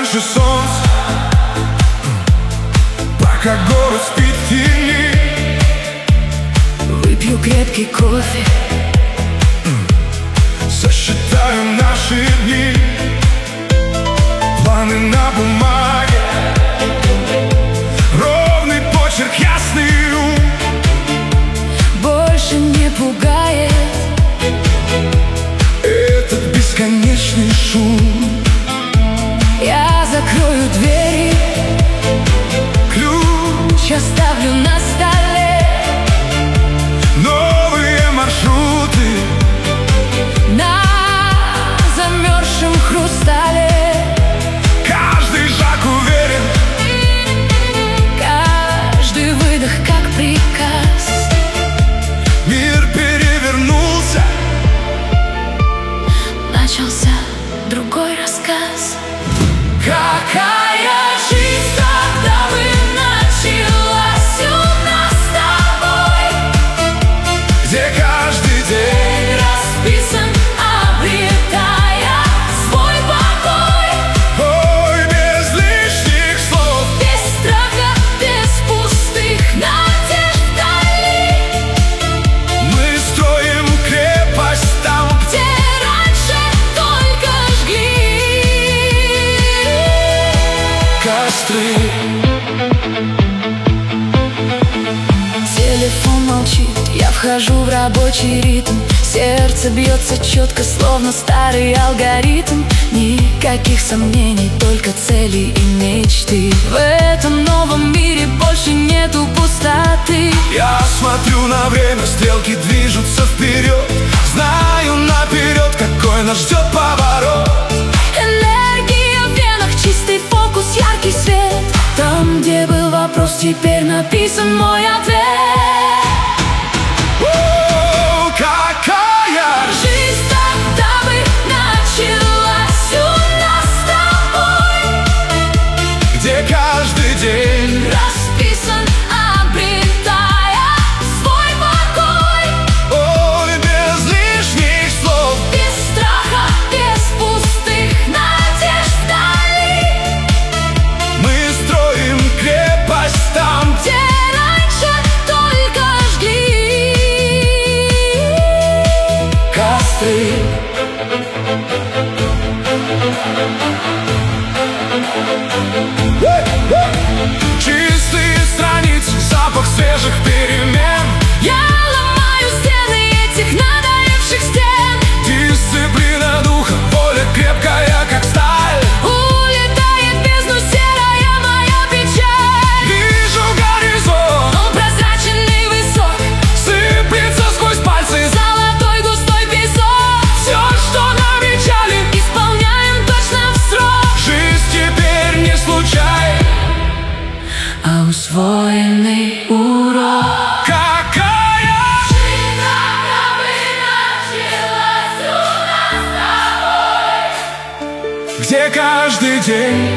больше солнца, пока город спит в тени. Выпью крепкий кофе, сосчитаю наши дни, планы на бумаге, ровный почерк, ясный ум. больше не пугает этот бесконечный шум. Я закрою двери, Ключ, оставлю на столе. новые маршруты На замерзшем хрустале каждый шаг уверен, каждый выдох как приказ. мир перевернулся, Начался другой рассказ. какая Жизнь тогда бы началась у нас с тобой, где каждый день расписан, обретая свой покой. ой, без лишних слов. Без страха, без пустых надежд вдали, Мы строим крепость там, где раньше только жгли костры. Телефон молчит, я вхожу в рабочий ритм. Сердце бьется четко, словно старый алгоритм. Никаких сомнений, только цели и мечты. В этом новом мире больше нету пустоты. Я смотрю на время, стрелки движутся вперед. Знаю наперед, какой нас ждет поворот. Энергия в венах, чистый фокус, яркий свет. Там, где был вопрос, теперь написан мой ответ. О, какая Жизнь тогда бы началась у нас с тобой, где каждый день расписан, обретая свой покой. ой, без лишних слов. Без страха, без пустых надежд вдали, Мы строим крепость там, где раньше только жгли костры. Чистые страницы, запах свежих перемен. Я ломаю стены этих надоевших стен. Дисциплина духа, воля крепкая, как сталь. Улетает в бездну серая моя печаль. Вижу горизонт, Он прозрачен и высок, сыплется сквозь пальцы. золотой густой песок. Все, что намечали, Исполняем точно в срок, жизнь теперь не случай. а усвоенный урок. Какая Жизнь тогда бы началась у нас с тобой, где каждый день